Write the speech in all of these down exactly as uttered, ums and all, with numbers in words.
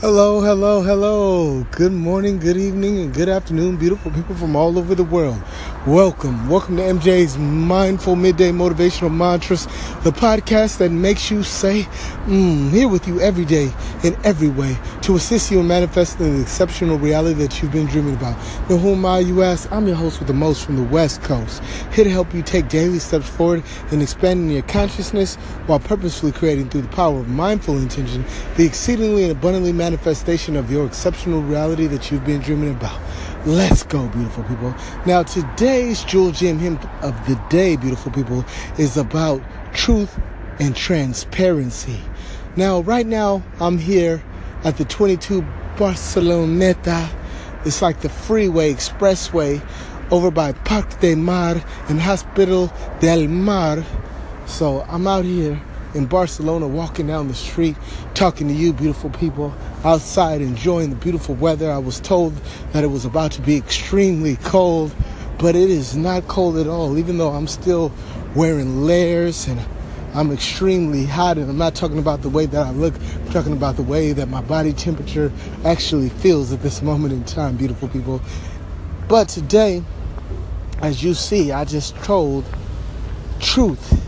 Hello, hello, hello. Good morning, good evening, and good afternoon, beautiful people from all over the world. Welcome. Welcome to M J's Mindful Midday Motivational Mantras, the podcast that makes you say, mmm, here with you every day in every way to assist you in manifesting the exceptional reality that you've been dreaming about. Now, who am I, you ask? I'm your host with the most from the West Coast, here to help you take daily steps forward in expanding your consciousness while purposefully creating through the power of mindful intention the exceedingly and abundantly manifestation of your exceptional reality that you've been dreaming about. Let's go, beautiful people. Now, today's Jewel Gem hymn of the day, beautiful people, is about truth and transparency. Now, right now, I'm here at the twenty-two Barceloneta. It's like the freeway, expressway, over by Parc del Mar and Hospital del Mar. So I'm out here in Barcelona, walking down the street, talking to you beautiful people, outside enjoying the beautiful weather. I was told that it was about to be extremely cold, but it is not cold at all, even though I'm still wearing layers and I'm extremely hot. And I'm not talking about the way that I look, I'm talking about the way that my body temperature actually feels at this moment in time, beautiful people. But today, as you see, I just told truth.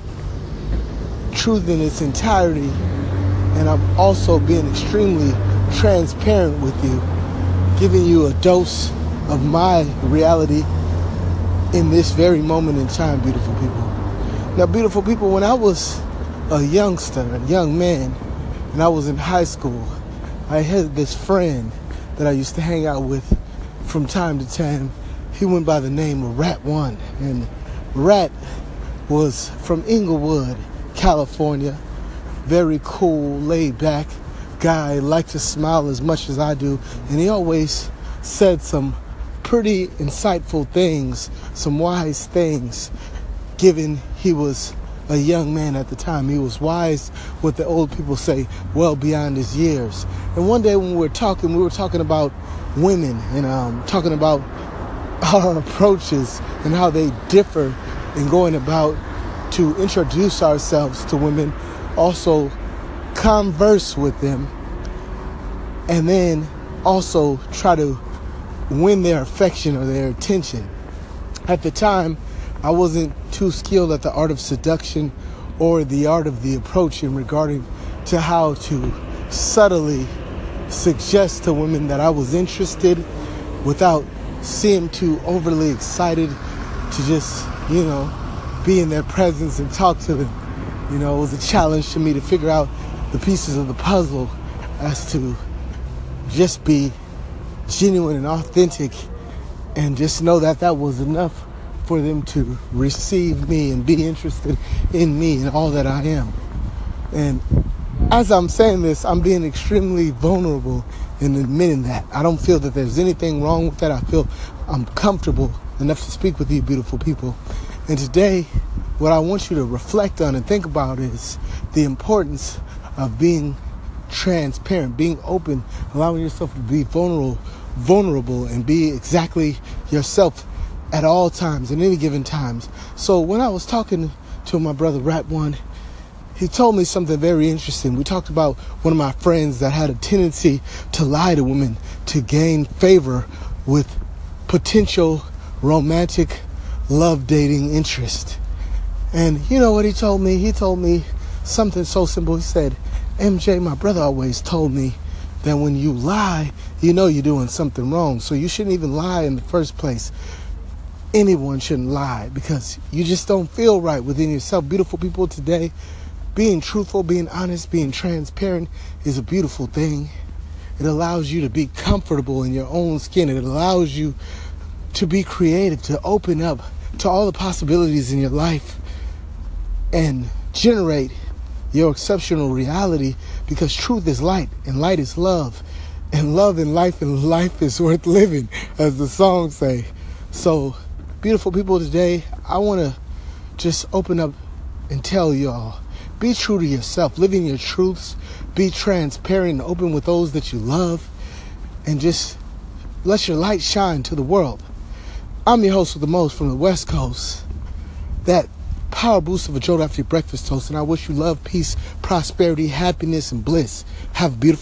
Truth in its entirety, and I'm also being extremely transparent with you, giving you a dose of my reality in this very moment in time, beautiful people. Now, beautiful people, when I was a youngster, a young man, and I was in high school, I had this friend that I used to hang out with from time to time. He went by the name of Rat One, and Rat was from Inglewood, California. Very cool, laid back guy, liked to smile as much as I do, and he always said some pretty insightful things, some wise things, given he was a young man at the time. He was wise, what the old people say, well beyond his years. And one day when we were talking, we were talking about women and um, talking about our approaches and how they differ in going about to introduce ourselves to women, also converse with them, and then also try to win their affection or their attention. At the time, I wasn't too skilled at the art of seduction or the art of the approach in regarding to how to subtly suggest to women that I was interested without seeming too overly excited to just, you know, be in their presence and talk to them. You know, it was a challenge to me to figure out the pieces of the puzzle as to just be genuine and authentic and just know that that was enough for them to receive me and be interested in me and all that I am. And as I'm saying this, I'm being extremely vulnerable in admitting that. I don't feel that there's anything wrong with that. I feel I'm comfortable enough to speak with you beautiful people. And today, what I want you to reflect on and think about is the importance of being transparent, being open, allowing yourself to be vulnerable, vulnerable, and be exactly yourself at all times, at any given times. So when I was talking to my brother Rat One, he told me something very interesting. We talked about one of my friends that had a tendency to lie to women to gain favor with potential romantic love dating interest. And you know what he told me? He told me something so simple. He said, M J, my brother always told me that when you lie, you know you're doing something wrong. So you shouldn't even lie in the first place. Anyone shouldn't lie because you just don't feel right within yourself. Beautiful people, today, being truthful, being honest, being transparent is a beautiful thing. It allows you to be comfortable in your own skin. It allows you to be creative, to open up to all the possibilities in your life and generate your exceptional reality, because truth is light and light is love, and love and life and life is worth living, as the songs say. So beautiful people, today I want to just open up and tell y'all, be true to yourself, live in your truths, be transparent and open with those that you love, and just let your light shine to the world. I'm your host with the most from the West Coast, that power boost of a jolt after your breakfast toast, and I wish you love, peace, prosperity, happiness, and bliss. Have a beautiful